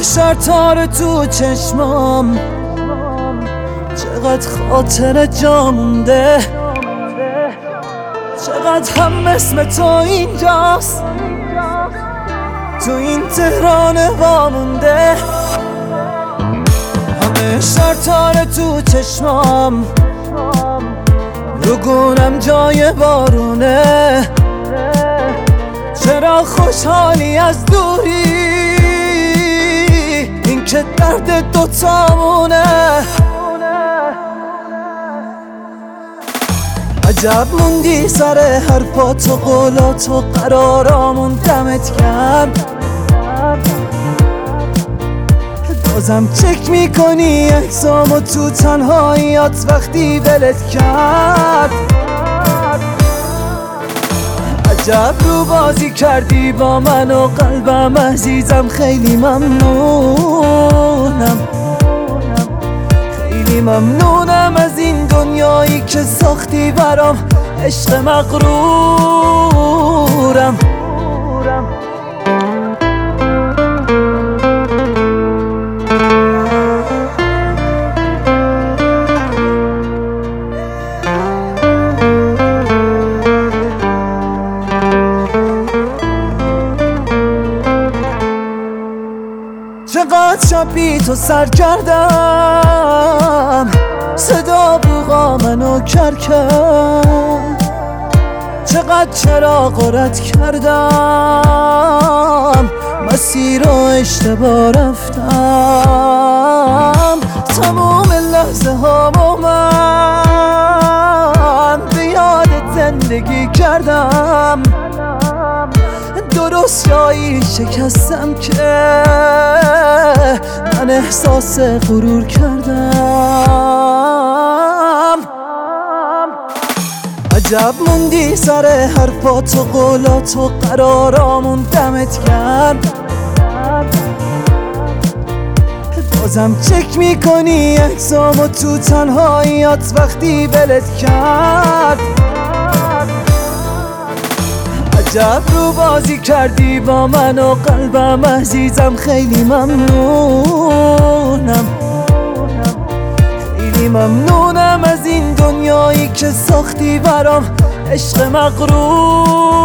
شرطار تو چشمام، چقدر خاطر جا مونده، چقدر هم اسم تو اینجاست، تو این تهران وامونده. همه شرطار تو چشمام، رو گونم جای بارونه، چرا خوشحالی از دوری، این که درد دوتامونه. عجب موندی سر حرفات و قولات و قرارامون، دمت گرم. بازم چک میکنی احسامو تو تنهاییات وقتی ولت کرد. عجب رو بازی کردی با من و قلبم عزیزم، خیلی ممنونم، خیلی ممنونم از این دنیایی که ساختی برام، عشق مغرورم. چقدر شب بی تو سر کردم، صدا بوغا منو کر کرد، چقدر چراغ رد کردم، مسیر رو اشتباه رفتم، تموم لحظه هامو من به یادت زندگی کردم، درست جایی شکستم که من احساس غرور کردم. عجب موندی سر حرفات و قولات و قرارامون، دمت گرم. بازم چک میکنی احسامو تو تنهاییات وقتی ولت کرد. عجب رو بازی کردی با من و قلبم عزیزم، خیلی ممنونم، خیلی ممنونم از این دنیایی که ساختی برام، عشق مغرور.